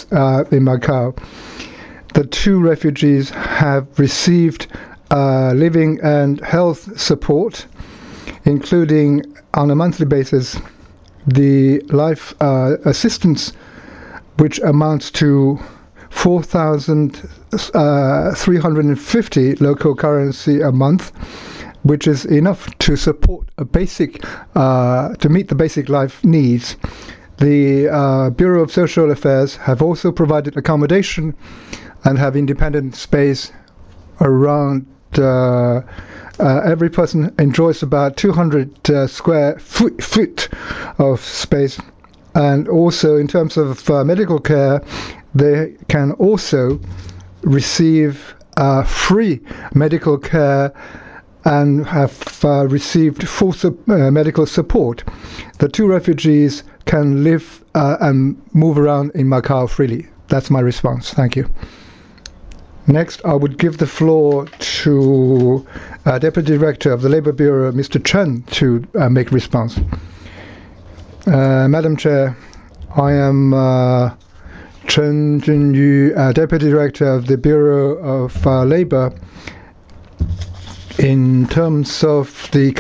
in Macau. The 2 refugees have received living and health support, including on a monthly basis the life assistance, which amounts to 4,350 local currency a month, which is enough to support a basic, to meet the basic life needs. The Bureau of Social Affairs have also provided accommodation and have independent space around. Every person enjoys about 200 square foot of space, and also in terms of medical care, they can also receive free medical care and have received full medical support. The 2 refugees can live and move around in Macau freely. That's my response. Thank you. Next, I would give the floor to Deputy Director of the Labour Bureau, Mr. Chen, to make a response. Madam Chair, I am Chen Junyu, Deputy Director of the Bureau of Labour. In terms of the